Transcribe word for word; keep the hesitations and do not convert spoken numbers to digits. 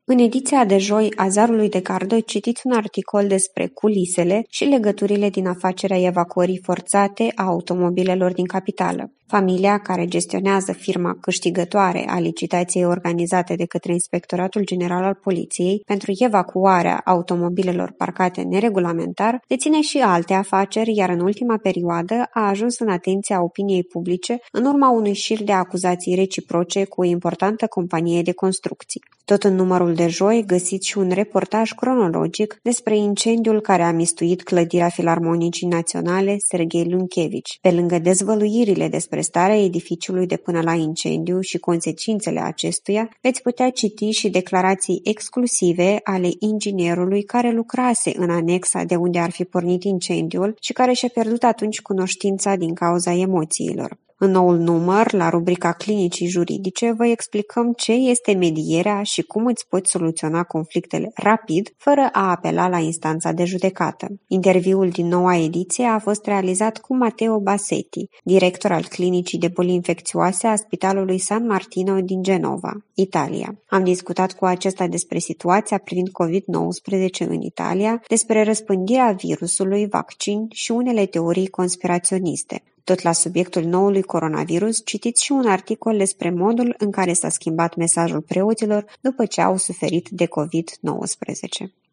În ediția de joi a Zarului de Gardă citiți un articol despre culisele și legăturile din afacerea evacuării forțate a automobilelor din capitală. Familia care gestionează firma câștigătoare a licitației organizate de către Inspectoratul General al Poliției pentru evacuarea automobilelor parcate neregulamentar deține și alte afaceri, iar în ultima perioadă a ajuns în atenția opiniei publice în urma unui șir de acuzații reciproce cu o importantă companie de construcții. Tot în numărul de joi găsiți și un reportaj cronologic despre incendiul care a mistuit clădirea Filarmonicii Naționale Serghei Lunchevici. Pe lângă dezvăluirile despre starea edificiului de până la incendiu și consecințele acestuia, veți putea citi și declarații exclusive ale inginierului care lucrase în anexa de unde ar fi pornit incendiul și care și-a pierdut atunci cunoștința din cauza emoțiilor. În noul număr, la rubrica Clinicii juridice, vă explicăm ce este medierea și cum îți poți soluționa conflictele rapid, fără a apela la instanța de judecată. Interviul din noua ediție a fost realizat cu Matteo Bassetti, director al Clinicii de Boli Infecțioase a Spitalului San Martino din Genova, Italia. Am discutat cu acesta despre situația privind covid nouăsprezece în Italia, despre răspândirea virusului, vaccin și unele teorii conspiraționiste. Tot la subiectul noului coronavirus, citiți și un articol despre modul în care s-a schimbat mesajul preoților după ce au suferit de covid nouăsprezece.